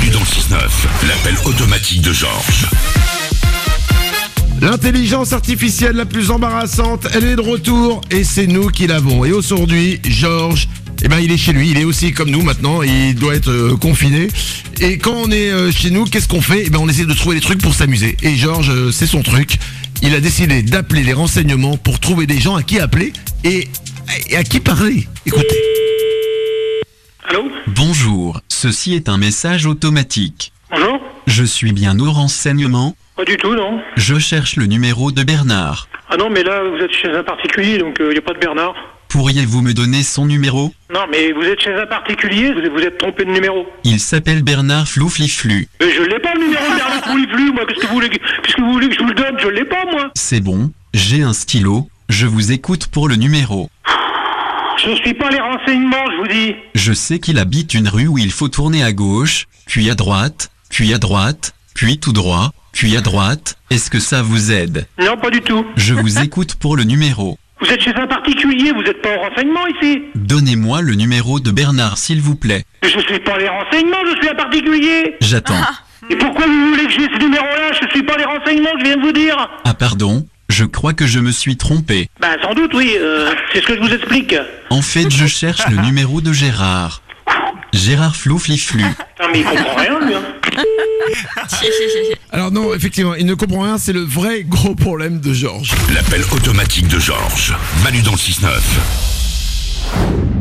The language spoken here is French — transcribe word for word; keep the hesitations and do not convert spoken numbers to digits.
Manu dans le six neuf, l'appel automatique de Georges. L'intelligence artificielle la plus embarrassante, elle est de retour et c'est nous qui l'avons. Et aujourd'hui, Georges, eh ben il est chez lui, il est aussi comme nous maintenant, il doit être euh, confiné. Et quand on est euh, chez nous, qu'est-ce qu'on fait? Eh ben on essaie de trouver des trucs pour s'amuser. Et Georges, euh, c'est son truc. Il a décidé d'appeler les renseignements pour trouver des gens à qui appeler et, et à qui parler. Écoutez. Allô? Bonjour, ceci est un message automatique. Bonjour? Je suis bien au renseignement. Pas du tout, non. Je cherche le numéro de Bernard. Ah non, mais là, vous êtes chez un particulier, donc il n'y a pas de Bernard. Pourriez-vous me donner son numéro? Non, mais vous êtes chez un particulier, vous vous êtes trompé de numéro. Il s'appelle Bernard Floufliflu. Mais je l'ai pas, le numéro de Bernard Floufliflu, moi, qu'est-ce que vous voulez, qu'est-ce que vous voulez que je vous le donne? Je l'ai pas, moi. C'est bon, j'ai un stylo, je vous écoute pour le numéro. Je suis pas les renseignements, je vous dis. Je sais qu'il habite une rue où il faut tourner à gauche, puis à droite, puis à droite, puis tout droit, puis à droite. Est-ce que ça vous aide? Non, pas du tout. Je vous écoute pour le numéro. Vous êtes chez un particulier, vous êtes pas au renseignement ici. Donnez-moi le numéro de Bernard s'il vous plaît. Mais je suis pas les renseignements, je suis un particulier. J'attends. Et pourquoi vous voulez que j'ai ce numéro-là? Je suis pas les renseignements, je viens de vous dire. Ah pardon, je crois que je me suis trompé. Ben sans doute, oui, euh, c'est ce que je vous explique. En fait, je cherche le numéro de Gérard. Gérard Floufliflu. Non mais il comprend rien, lui, hein. Alors non, effectivement, il ne comprend rien, c'est le vrai gros problème de Georges. L'appel automatique de Georges. Manu dans le six neuf.